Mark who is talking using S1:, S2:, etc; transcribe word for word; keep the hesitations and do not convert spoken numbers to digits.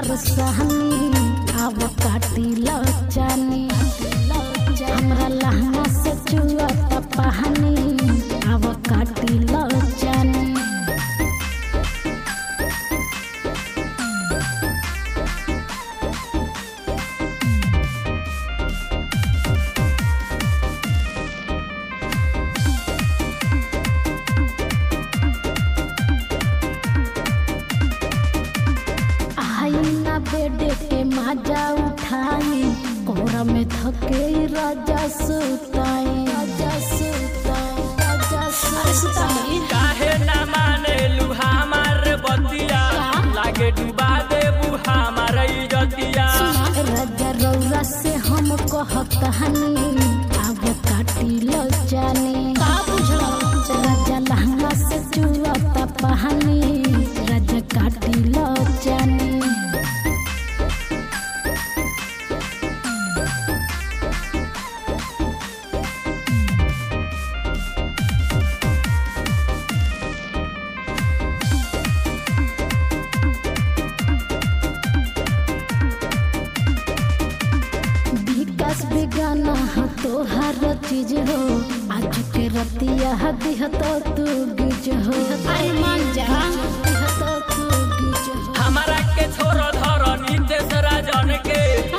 S1: परसानी अब काटी लचानी हमरा लहंगा से चुअता पानी अब काटी लचानी बेडे के मजा उठाई कोरा में थके राजा सुताई राजा सुताई राजा सुताई
S2: काहे ना माने लू हमार बतिया लागे डुबा दे बुहा हमार इज्जतिया
S1: राजा रौरा से हम कहतहनी अब काटी लो जानी का बुझलो राजा लहंगा से चुअता पानी राजा काटी लो जानी बेगाना हो तो हर चीज हो आज के रतिया दिह तो तू गिज हो मान जा दिह तो तू गिज हो
S2: हमारा के छोरो धरो नीते सरा जन के